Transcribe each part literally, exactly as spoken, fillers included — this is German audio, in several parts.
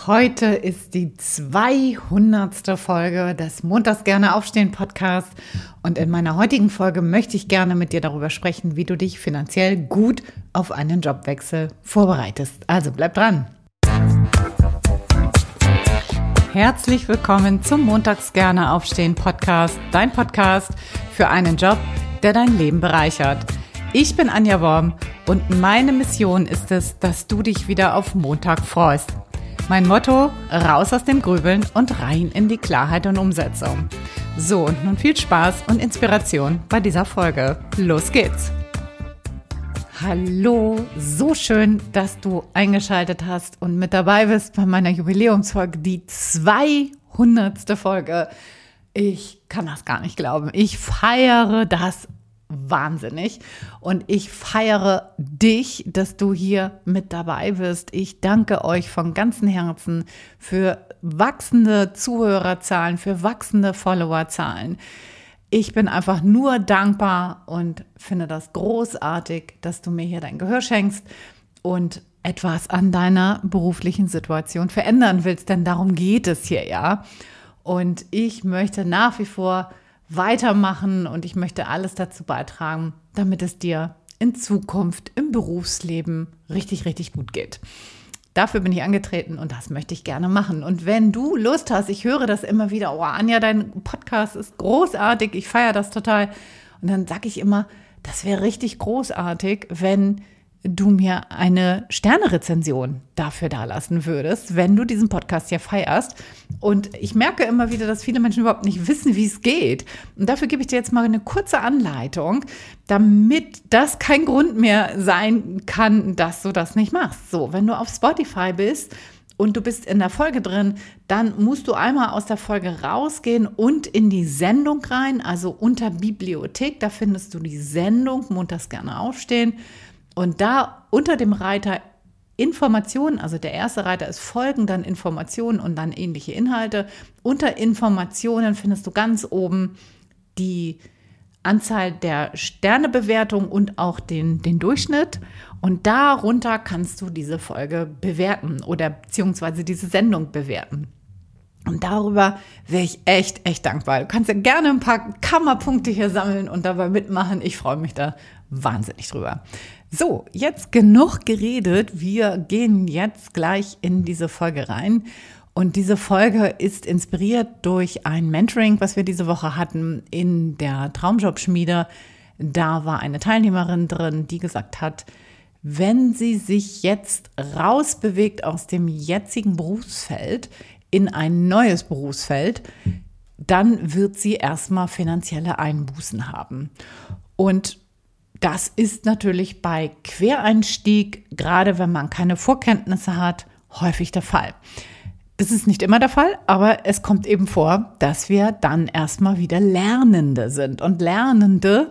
Heute ist die zweihundertste Folge des Montags gerne aufstehen Podcast und in meiner heutigen Folge möchte ich gerne mit dir darüber sprechen, wie du dich finanziell gut auf einen Jobwechsel vorbereitest. Also bleib dran! Herzlich willkommen zum Montags gerne aufstehen Podcast, dein Podcast für einen Job, der dein Leben bereichert. Ich bin Anja Worm und meine Mission ist es, dass du dich wieder auf Montag freust. Mein Motto, raus aus dem Grübeln und rein in die Klarheit und Umsetzung. So, und nun viel Spaß und Inspiration bei dieser Folge. Los geht's! Hallo, so schön, dass du eingeschaltet hast und mit dabei bist bei meiner Jubiläumsfolge, die zweihundertste Folge. Ich kann das gar nicht glauben. Ich feiere das wahnsinnig und ich feiere dich, dass du hier mit dabei bist. Ich danke euch von ganzem Herzen für wachsende Zuhörerzahlen, für wachsende Followerzahlen. Ich bin einfach nur dankbar und finde das großartig, dass du mir hier dein Gehör schenkst und etwas an deiner beruflichen Situation verändern willst, denn darum geht es hier ja. Und ich möchte nach wie vor weitermachen und ich möchte alles dazu beitragen, damit es dir in Zukunft im Berufsleben richtig, richtig gut geht. Dafür bin ich angetreten und das möchte ich gerne machen. Und wenn du Lust hast, ich höre das immer wieder, oh Anja, dein Podcast ist großartig, ich feiere das total. Und dann sage ich immer, das wäre richtig großartig, wenn du mir eine Sternerezension dafür dalassen würdest, wenn du diesen Podcast hier feierst. Und ich merke immer wieder, dass viele Menschen überhaupt nicht wissen, wie es geht. Und dafür gebe ich dir jetzt mal eine kurze Anleitung, damit das kein Grund mehr sein kann, dass du das nicht machst. So, wenn du auf Spotify bist und du bist in der Folge drin, dann musst du einmal aus der Folge rausgehen und in die Sendung rein, also unter Bibliothek, da findest du die Sendung, montags gerne aufstehen. Und da unter dem Reiter Informationen, also der erste Reiter ist Folgen, dann Informationen und dann ähnliche Inhalte. Unter Informationen findest du ganz oben die Anzahl der Sternebewertung und auch den, den Durchschnitt. Und darunter kannst du diese Folge bewerten oder beziehungsweise diese Sendung bewerten. Und darüber wäre ich echt, echt dankbar. Du kannst ja gerne ein paar Kammerpunkte hier sammeln und dabei mitmachen. Ich freue mich da wahnsinnig drüber. So, jetzt genug geredet. Wir gehen jetzt gleich in diese Folge rein. Und diese Folge ist inspiriert durch ein Mentoring, was wir diese Woche hatten in der Traumjobschmiede. Da war eine Teilnehmerin drin, die gesagt hat, wenn sie sich jetzt rausbewegt aus dem jetzigen Berufsfeld in ein neues Berufsfeld, dann wird sie erstmal finanzielle Einbußen haben. Und das ist natürlich bei Quereinstieg, gerade wenn man keine Vorkenntnisse hat, häufig der Fall. Das ist nicht immer der Fall, aber es kommt eben vor, dass wir dann erstmal wieder Lernende sind. Und Lernende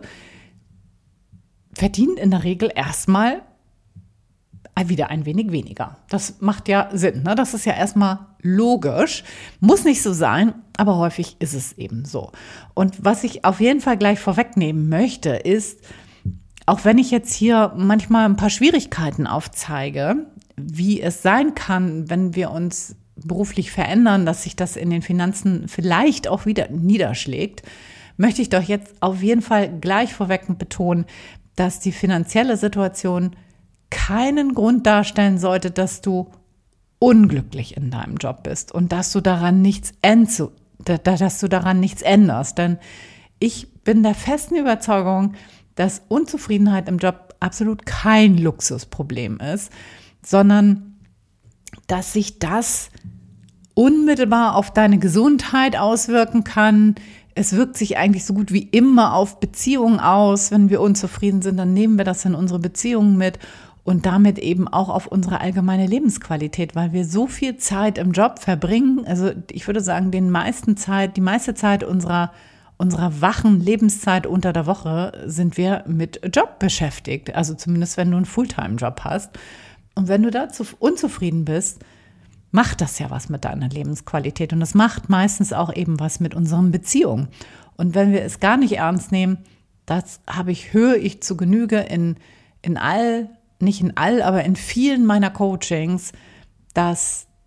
verdienen in der Regel erstmal wieder ein wenig weniger. Das macht ja Sinn, ne? Das ist ja erstmal logisch. Muss nicht so sein, aber häufig ist es eben so. Und was ich auf jeden Fall gleich vorwegnehmen möchte, ist, auch wenn ich jetzt hier manchmal ein paar Schwierigkeiten aufzeige, wie es sein kann, wenn wir uns beruflich verändern, dass sich das in den Finanzen vielleicht auch wieder niederschlägt, möchte ich doch jetzt auf jeden Fall gleich vorweg betonen, dass die finanzielle Situation keinen Grund darstellen sollte, dass du unglücklich in deinem Job bist und dass du daran nichts änderst, dass du daran nichts änderst. Denn ich bin der festen Überzeugung, dass Unzufriedenheit im Job absolut kein Luxusproblem ist, sondern dass sich das unmittelbar auf deine Gesundheit auswirken kann. Es wirkt sich eigentlich so gut wie immer auf Beziehungen aus. Wenn wir unzufrieden sind, dann nehmen wir das in unsere Beziehungen mit und damit eben auch auf unsere allgemeine Lebensqualität, weil wir so viel Zeit im Job verbringen. Also ich würde sagen, den meisten Zeit, die meiste Zeit unserer unserer wachen Lebenszeit unter der Woche sind wir mit Job beschäftigt. Also zumindest, wenn du einen Fulltime-Job hast. Und wenn du dazu unzufrieden bist, macht das ja was mit deiner Lebensqualität. Und das macht meistens auch eben was mit unseren Beziehungen. Und wenn wir es gar nicht ernst nehmen, das habe ich, höre ich zu Genüge in, in all, nicht in all, aber in vielen meiner Coachings, dass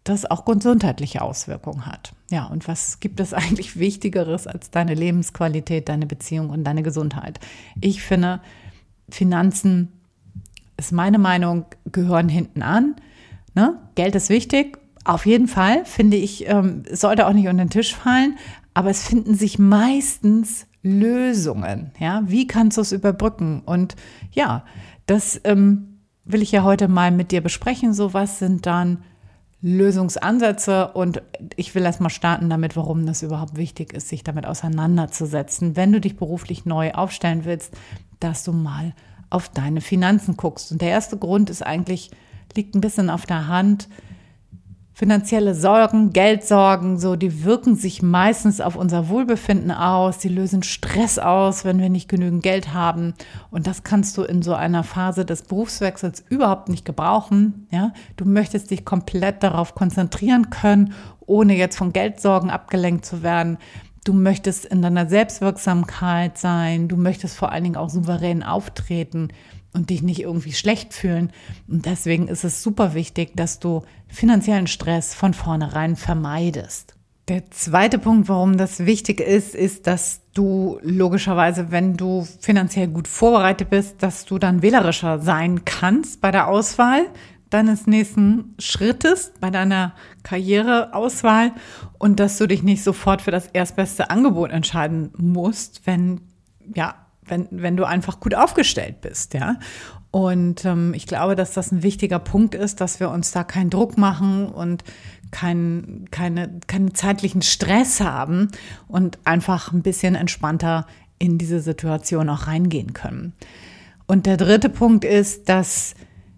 das auch gesundheitliche Auswirkungen hat. Ja, und was gibt es eigentlich Wichtigeres als deine Lebensqualität, deine Beziehung und deine Gesundheit? Ich finde, Finanzen, ist meine Meinung, gehören hinten an. Ne? Geld ist wichtig, auf jeden Fall, finde ich, ähm, sollte auch nicht unter den Tisch fallen, aber es finden sich meistens Lösungen. Ja? Wie kannst du es überbrücken? Und ja, das ähm, will ich ja heute mal mit dir besprechen. So, was sind dann Lösungsansätze? Und ich will erst mal starten damit, warum das überhaupt wichtig ist, sich damit auseinanderzusetzen, wenn du dich beruflich neu aufstellen willst, dass du mal auf deine Finanzen guckst. Und der erste Grund ist eigentlich, liegt ein bisschen auf der Hand, finanzielle Sorgen, Geldsorgen, so, die wirken sich meistens auf unser Wohlbefinden aus, die lösen Stress aus, wenn wir nicht genügend Geld haben. Und das kannst du in so einer Phase des Berufswechsels überhaupt nicht gebrauchen. Ja? Du möchtest dich komplett darauf konzentrieren können, ohne jetzt von Geldsorgen abgelenkt zu werden. Du möchtest in deiner Selbstwirksamkeit sein, du möchtest vor allen Dingen auch souverän auftreten und dich nicht irgendwie schlecht fühlen. Und deswegen ist es super wichtig, dass du finanziellen Stress von vornherein vermeidest. Der zweite Punkt, warum das wichtig ist, ist, dass du logischerweise, wenn du finanziell gut vorbereitet bist, dass du dann wählerischer sein kannst bei der Auswahl deines nächsten Schrittes, bei deiner Karriereauswahl und dass du dich nicht sofort für das erstbeste Angebot entscheiden musst, wenn, ja, wenn, wenn du einfach gut aufgestellt bist, ja. Und ähm, ich glaube, dass das ein wichtiger Punkt ist, dass wir uns da keinen Druck machen und kein, keine, keinen zeitlichen Stress haben und einfach ein bisschen entspannter in diese Situation auch reingehen können. Und der dritte Punkt ist, dass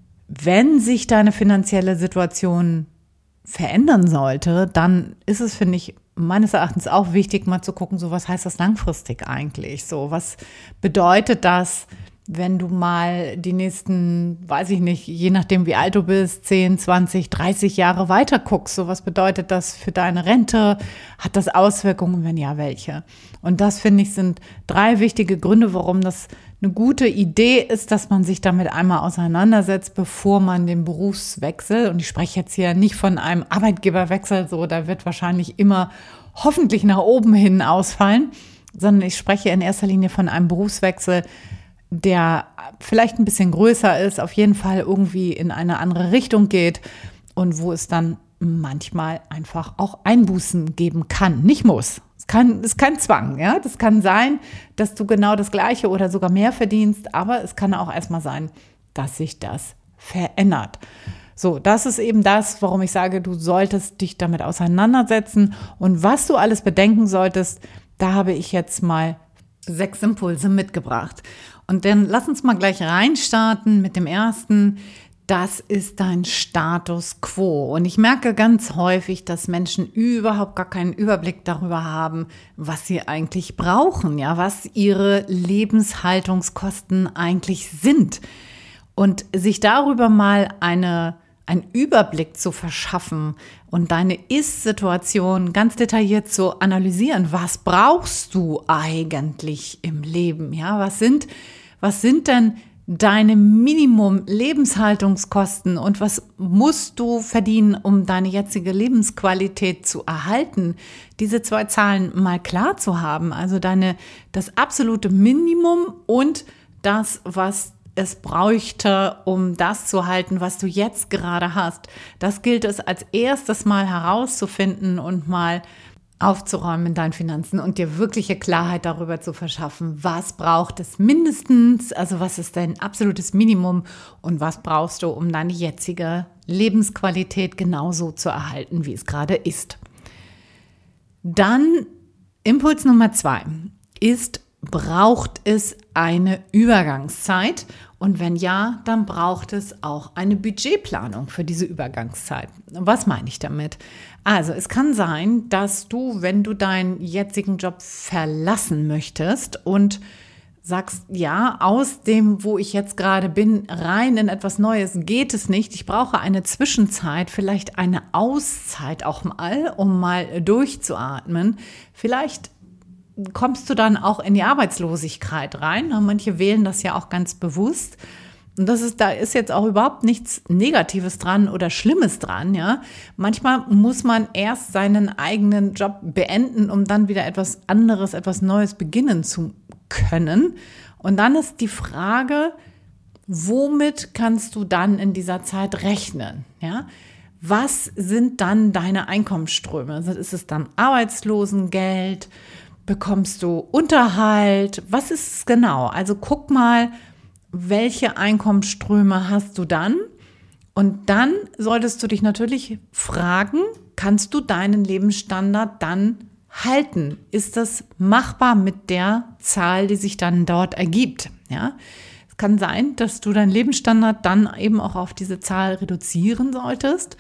wenn sich deine finanzielle Situation verändern sollte, dann ist es, finde ich, meines Erachtens auch wichtig, mal zu gucken, so was heißt das langfristig eigentlich? So, was bedeutet das, wenn du mal die nächsten, weiß ich nicht, je nachdem wie alt du bist, zehn, zwanzig, dreißig Jahre weiter guckst? So, was bedeutet das für deine Rente? Hat das Auswirkungen? Wenn ja, welche? Und das, finde ich, sind drei wichtige Gründe, warum das eine gute Idee ist, dass man sich damit einmal auseinandersetzt, bevor man den Berufswechsel, und ich spreche jetzt hier nicht von einem Arbeitgeberwechsel, so, da wird wahrscheinlich immer hoffentlich nach oben hin ausfallen, sondern ich spreche in erster Linie von einem Berufswechsel, der vielleicht ein bisschen größer ist, auf jeden Fall irgendwie in eine andere Richtung geht und wo es dann manchmal einfach auch Einbußen geben kann, nicht muss. Es kann, ist kein Zwang, ja. Das kann sein, dass du genau das Gleiche oder sogar mehr verdienst, aber es kann auch erstmal sein, dass sich das verändert. So, das ist eben das, warum ich sage, du solltest dich damit auseinandersetzen. Und was du alles bedenken solltest, da habe ich jetzt mal sechs Impulse mitgebracht. Und dann lass uns mal gleich reinstarten mit dem ersten. Das ist dein Status quo. Und ich merke ganz häufig, dass Menschen überhaupt gar keinen Überblick darüber haben, was sie eigentlich brauchen, ja, was ihre Lebenshaltungskosten eigentlich sind. Und sich darüber mal eine, einen Überblick zu verschaffen und deine Ist-Situation ganz detailliert zu analysieren. Was brauchst du eigentlich im Leben? Ja, was sind, was sind denn deine Minimum-Lebenshaltungskosten und was musst du verdienen, um deine jetzige Lebensqualität zu erhalten? Diese zwei Zahlen mal klar zu haben, also deine, das absolute Minimum und das, was es bräuchte, um das zu halten, was du jetzt gerade hast. Das gilt es als erstes mal herauszufinden und mal aufzuräumen in deinen Finanzen und dir wirkliche Klarheit darüber zu verschaffen, was braucht es mindestens, also was ist dein absolutes Minimum und was brauchst du, um deine jetzige Lebensqualität genauso zu erhalten, wie es gerade ist. Dann Impuls Nummer zwei ist, braucht es eine Übergangszeit? Und wenn ja, dann braucht es auch eine Budgetplanung für diese Übergangszeit. Was meine ich damit? Also es kann sein, dass du, wenn du deinen jetzigen Job verlassen möchtest und sagst, ja, aus dem, wo ich jetzt gerade bin, rein in etwas Neues geht es nicht. Ich brauche eine Zwischenzeit, vielleicht eine Auszeit auch mal, um mal durchzuatmen. Vielleicht kommst du dann auch in die Arbeitslosigkeit rein. Manche wählen das ja auch ganz bewusst. Und das ist, da ist jetzt auch überhaupt nichts Negatives dran oder Schlimmes dran, ja. Manchmal muss man erst seinen eigenen Job beenden, um dann wieder etwas anderes, etwas Neues beginnen zu können. Und dann ist die Frage, womit kannst du dann in dieser Zeit rechnen, ja? Was sind dann deine Einkommensströme? Ist es dann Arbeitslosengeld? Bekommst du Unterhalt? Was ist es genau? Also guck mal, welche Einkommensströme hast du dann? Und dann solltest du dich natürlich fragen, kannst du deinen Lebensstandard dann halten? Ist das machbar mit der Zahl, die sich dann dort ergibt? Ja, es kann sein, dass du deinen Lebensstandard dann eben auch auf diese Zahl reduzieren solltest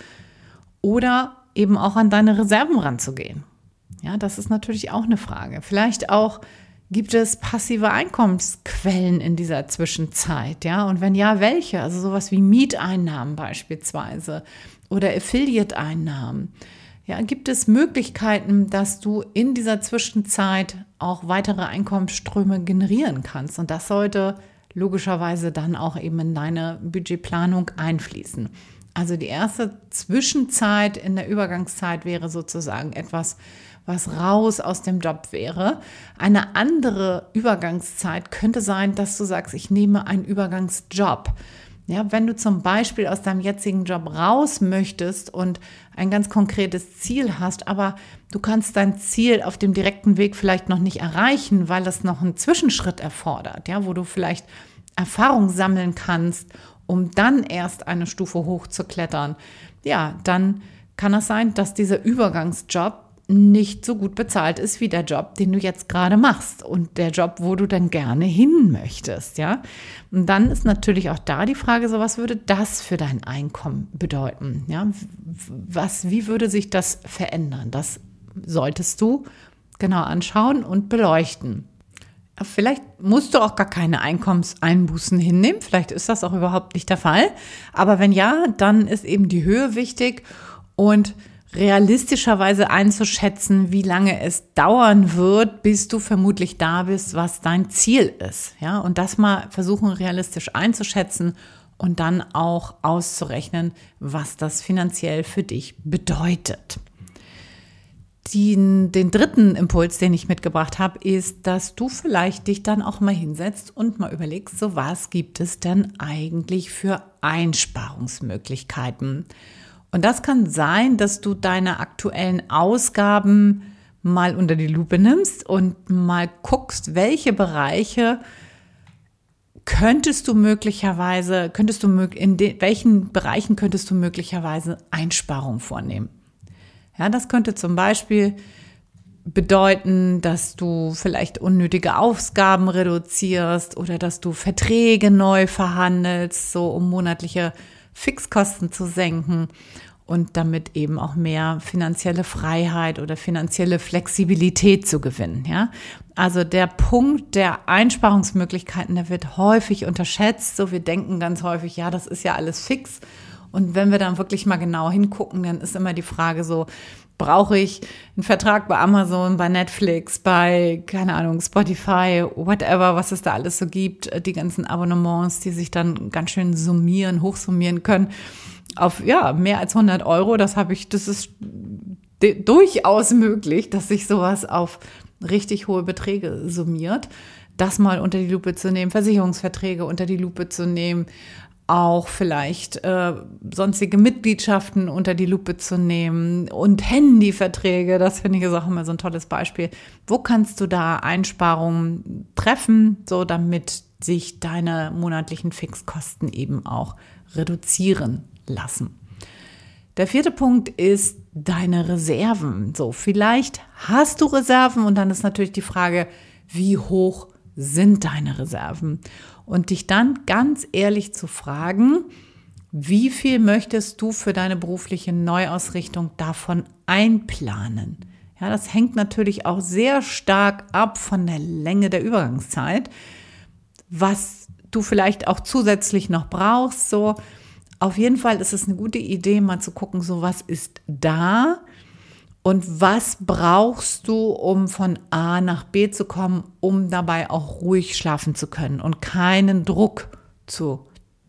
oder eben auch an deine Reserven ranzugehen. Ja, das ist natürlich auch eine Frage. Vielleicht auch, gibt es passive Einkommensquellen in dieser Zwischenzeit? Ja, und wenn ja, welche? Also sowas wie Mieteinnahmen beispielsweise oder Affiliate-Einnahmen. Ja, gibt es Möglichkeiten, dass du in dieser Zwischenzeit auch weitere Einkommensströme generieren kannst? Und das sollte logischerweise dann auch eben in deine Budgetplanung einfließen. Also die erste Zwischenzeit in der Übergangszeit wäre sozusagen etwas, was raus aus dem Job wäre. Eine andere Übergangszeit könnte sein, dass du sagst, ich nehme einen Übergangsjob. Ja, wenn du zum Beispiel aus deinem jetzigen Job raus möchtest und ein ganz konkretes Ziel hast, aber du kannst dein Ziel auf dem direkten Weg vielleicht noch nicht erreichen, weil es noch einen Zwischenschritt erfordert, ja, wo du vielleicht Erfahrung sammeln kannst, um dann erst eine Stufe hoch zu klettern. Ja, dann kann es sein, dass dieser Übergangsjob nicht so gut bezahlt ist wie der Job, den du jetzt gerade machst und der Job, wo du dann gerne hin möchtest, ja. Und dann ist natürlich auch da die Frage, so was würde das für dein Einkommen bedeuten, ja? Was, wie würde sich das verändern? Das solltest du genau anschauen und beleuchten. Vielleicht musst du auch gar keine Einkommenseinbußen hinnehmen, vielleicht ist das auch überhaupt nicht der Fall, aber wenn ja, dann ist eben die Höhe wichtig und realistischerweise einzuschätzen, wie lange es dauern wird, bis du vermutlich da bist, was dein Ziel ist. Ja, und das mal versuchen realistisch einzuschätzen und dann auch auszurechnen, was das finanziell für dich bedeutet. Den, den dritten Impuls, den ich mitgebracht habe, ist, dass du vielleicht dich dann auch mal hinsetzt und mal überlegst, so was gibt es denn eigentlich für Einsparungsmöglichkeiten? Und das kann sein, dass du deine aktuellen Ausgaben mal unter die Lupe nimmst und mal guckst, welche Bereiche könntest du möglicherweise, könntest du in den, welchen Bereichen könntest du möglicherweise Einsparungen vornehmen. Ja, das könnte zum Beispiel bedeuten, dass du vielleicht unnötige Ausgaben reduzierst oder dass du Verträge neu verhandelst, so um monatliche Fixkosten zu senken und damit eben auch mehr finanzielle Freiheit oder finanzielle Flexibilität zu gewinnen. Ja? Also der Punkt der Einsparungsmöglichkeiten, der wird häufig unterschätzt. So, wir denken ganz häufig, ja, das ist ja alles fix. Und wenn wir dann wirklich mal genau hingucken, dann ist immer die Frage so, brauche ich einen Vertrag bei Amazon, bei Netflix, bei, keine Ahnung, Spotify, whatever, was es da alles so gibt, die ganzen Abonnements, die sich dann ganz schön summieren, hochsummieren können auf, ja, mehr als hundert Euro. Das habe ich, das ist de- durchaus möglich, dass sich sowas auf richtig hohe Beträge summiert. Das mal unter die Lupe zu nehmen, Versicherungsverträge unter die Lupe zu nehmen, auch vielleicht äh, sonstige Mitgliedschaften unter die Lupe zu nehmen und Handyverträge, das finde ich ist auch immer so ein tolles Beispiel. Wo kannst du da Einsparungen treffen, so damit sich deine monatlichen Fixkosten eben auch reduzieren lassen? Der vierte Punkt ist deine Reserven. So, vielleicht hast du Reserven und dann ist natürlich die Frage, wie hoch sind deine Reserven? Und dich dann ganz ehrlich zu fragen, wie viel möchtest du für deine berufliche Neuausrichtung davon einplanen? Ja, das hängt natürlich auch sehr stark ab von der Länge der Übergangszeit, was du vielleicht auch zusätzlich noch brauchst. So, auf jeden Fall ist es eine gute Idee, mal zu gucken, so was ist da und was brauchst du, um von A nach B zu kommen, um dabei auch ruhig schlafen zu können und keinen Druck zu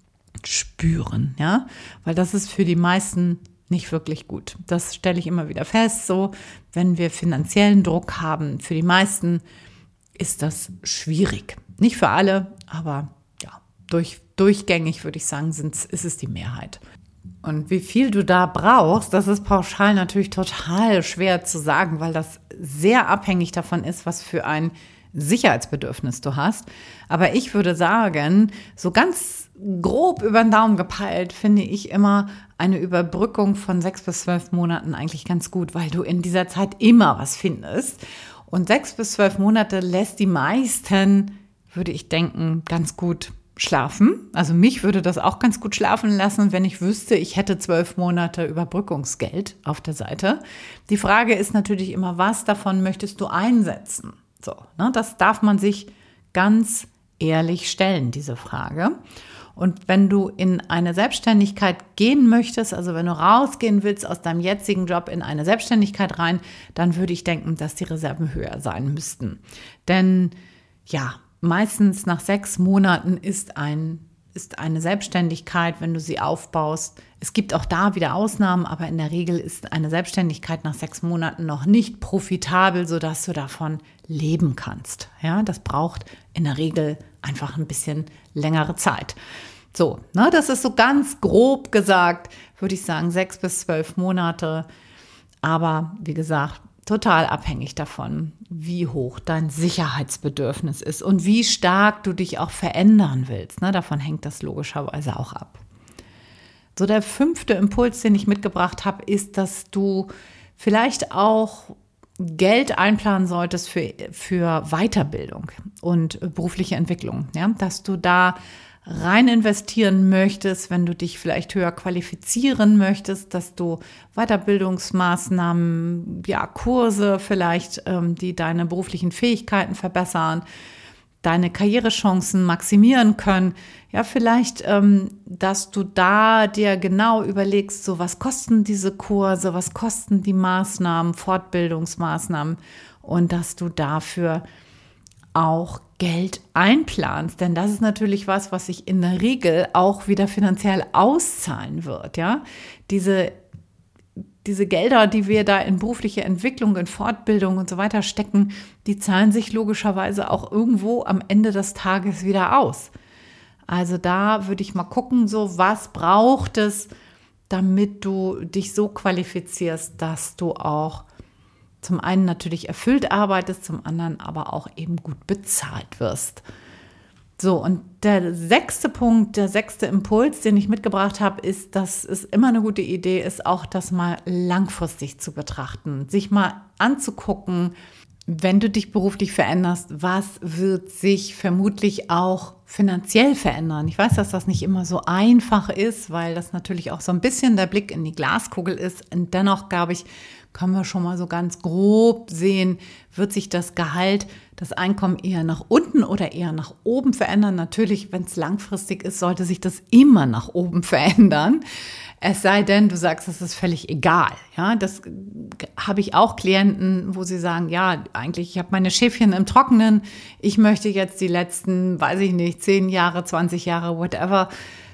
spüren, ja, weil das ist für die meisten nicht wirklich gut. Das stelle ich immer wieder fest, so, wenn wir finanziellen Druck haben, für die meisten ist das schwierig. Nicht für alle, aber ja, durch, durchgängig würde ich sagen, sind, ist es die Mehrheit. Und wie viel du da brauchst, das ist pauschal natürlich total schwer zu sagen, weil das sehr abhängig davon ist, was für ein Sicherheitsbedürfnis du hast. Aber ich würde sagen, so ganz grob über den Daumen gepeilt, finde ich immer eine Überbrückung von sechs bis zwölf Monaten eigentlich ganz gut, weil du in dieser Zeit immer was findest. Und sechs bis zwölf Monate lässt die meisten, würde ich denken, ganz gut schlafen. Also mich würde das auch ganz gut schlafen lassen, wenn ich wüsste, ich hätte zwölf Monate Überbrückungsgeld auf der Seite. Die Frage ist natürlich immer, was davon möchtest du einsetzen? So, ne, das darf man sich ganz ehrlich stellen, diese Frage. Und wenn du in eine Selbstständigkeit gehen möchtest, also wenn du rausgehen willst aus deinem jetzigen Job in eine Selbstständigkeit rein, dann würde ich denken, dass die Reserven höher sein müssten. Denn ja, meistens nach sechs Monaten ist ein, ist eine Selbstständigkeit, wenn du sie aufbaust. Es gibt auch da wieder Ausnahmen, aber in der Regel ist eine Selbstständigkeit nach sechs Monaten noch nicht profitabel, sodass du davon leben kannst. Ja, das braucht in der Regel einfach ein bisschen längere Zeit. So, ne, das ist so ganz grob gesagt, würde ich sagen, sechs bis zwölf Monate. Aber wie gesagt, total abhängig davon, wie hoch dein Sicherheitsbedürfnis ist und wie stark du dich auch verändern willst. Ne, davon hängt das logischerweise auch ab. So, der fünfte Impuls, den ich mitgebracht habe, ist, dass du vielleicht auch Geld einplanen solltest für, für Weiterbildung und berufliche Entwicklung. Ja? Dass du da rein investieren möchtest, wenn du dich vielleicht höher qualifizieren möchtest, dass du Weiterbildungsmaßnahmen, ja, Kurse vielleicht, ähm, die deine beruflichen Fähigkeiten verbessern, deine Karrierechancen maximieren können. Ja, vielleicht, ähm, dass du da dir genau überlegst, so was kosten diese Kurse, was kosten die Maßnahmen, Fortbildungsmaßnahmen und dass du dafür auch Geld einplanst. Denn das ist natürlich was, was sich in der Regel auch wieder finanziell auszahlen wird. Ja, diese Diese Gelder, die wir da in berufliche Entwicklung, in Fortbildung und so weiter stecken, die zahlen sich logischerweise auch irgendwo am Ende des Tages wieder aus. Also da würde ich mal gucken, so was braucht es, damit du dich so qualifizierst, dass du auch zum einen natürlich erfüllt arbeitest, zum anderen aber auch eben gut bezahlt wirst. So, und der sechste Punkt, der sechste Impuls, den ich mitgebracht habe, ist, dass es immer eine gute Idee ist, auch das mal langfristig zu betrachten, sich mal anzugucken, wenn du dich beruflich veränderst, was wird sich vermutlich auch finanziell verändern. Ich weiß, dass das nicht immer so einfach ist, weil das natürlich auch so ein bisschen der Blick in die Glaskugel ist. Und dennoch, glaube ich, können wir schon mal so ganz grob sehen, wird sich das Gehalt, das Einkommen eher nach unten oder eher nach oben verändern. Natürlich, wenn es langfristig ist, sollte sich das immer nach oben verändern. Es sei denn, du sagst, das ist völlig egal. Ja, das habe ich auch Klienten, wo sie sagen, ja, eigentlich, ich habe meine Schäfchen im Trockenen. Ich möchte jetzt die letzten, weiß ich nicht, zehn Jahre, zwanzig Jahre, whatever.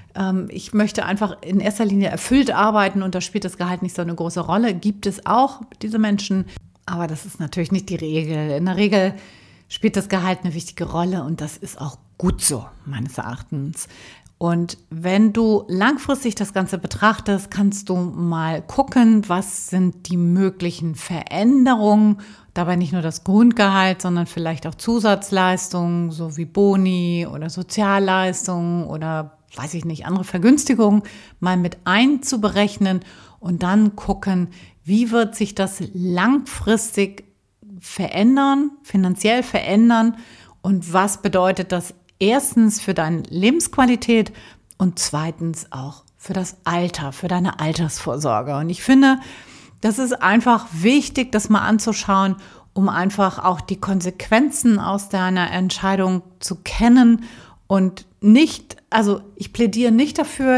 Ich möchte einfach in erster Linie erfüllt arbeiten und da spielt das Gehalt nicht so eine große Rolle. Gibt es auch diese Menschen, aber das ist natürlich nicht die Regel. In der Regel spielt das Gehalt eine wichtige Rolle und das ist auch gut so, meines Erachtens. Und wenn du langfristig das Ganze betrachtest, kannst du mal gucken, was sind die möglichen Veränderungen. Dabei nicht nur das Grundgehalt, sondern vielleicht auch Zusatzleistungen, so wie Boni oder Sozialleistungen oder weiß ich nicht, andere Vergünstigungen mal mit einzuberechnen und dann gucken, wie wird sich das langfristig verändern, finanziell verändern und was bedeutet das erstens für deine Lebensqualität und zweitens auch für das Alter, für deine Altersvorsorge. Und ich finde, das ist einfach wichtig, das mal anzuschauen, um einfach auch die Konsequenzen aus deiner Entscheidung zu kennen und nicht, also ich plädiere nicht dafür,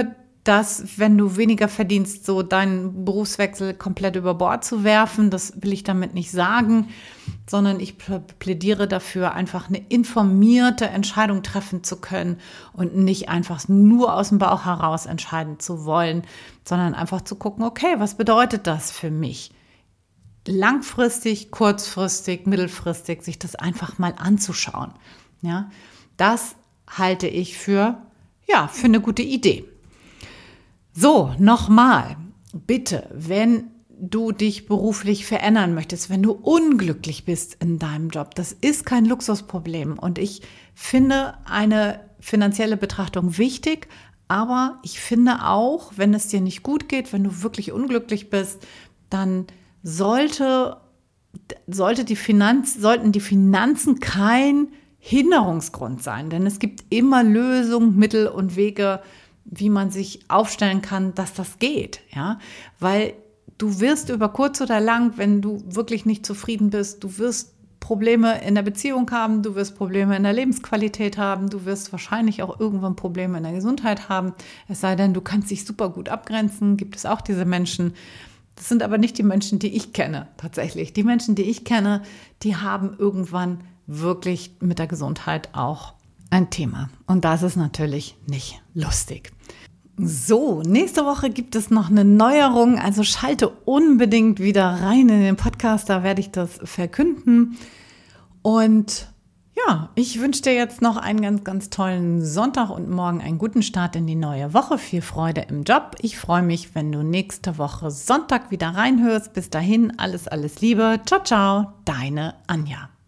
dass, wenn du weniger verdienst, so deinen Berufswechsel komplett über Bord zu werfen. Das will ich damit nicht sagen, sondern ich plädiere dafür, einfach eine informierte Entscheidung treffen zu können und nicht einfach nur aus dem Bauch heraus entscheiden zu wollen, sondern einfach zu gucken, okay, was bedeutet das für mich? Langfristig, kurzfristig, mittelfristig, sich das einfach mal anzuschauen. Ja, das halte ich für, ja, für eine gute Idee. So, nochmal, bitte, wenn du dich beruflich verändern möchtest, wenn du unglücklich bist in deinem Job, das ist kein Luxusproblem. Und ich finde eine finanzielle Betrachtung wichtig, aber ich finde auch, wenn es dir nicht gut geht, wenn du wirklich unglücklich bist, dann sollte, sollte die Finanz, sollten die Finanzen kein Hinderungsgrund sein, denn es gibt immer Lösungen, Mittel und Wege, wie man sich aufstellen kann, dass das geht, ja, weil du wirst über kurz oder lang, wenn du wirklich nicht zufrieden bist, du wirst Probleme in der Beziehung haben, du wirst Probleme in der Lebensqualität haben, du wirst wahrscheinlich auch irgendwann Probleme in der Gesundheit haben, es sei denn, du kannst dich super gut abgrenzen, gibt es auch diese Menschen. Das sind aber nicht die Menschen, die ich kenne, tatsächlich. Die Menschen, die ich kenne, die haben irgendwann wirklich mit der Gesundheit auch ein Thema. Und das ist natürlich nicht lustig. So, nächste Woche gibt es noch eine Neuerung, also schalte unbedingt wieder rein in den Podcast, da werde ich das verkünden. Und ja, ich wünsche dir jetzt noch einen ganz, ganz tollen Sonntag und morgen einen guten Start in die neue Woche. Viel Freude im Job. Ich freue mich, wenn du nächste Woche Sonntag wieder reinhörst. Bis dahin, alles, alles Liebe. Ciao, ciao, deine Anja.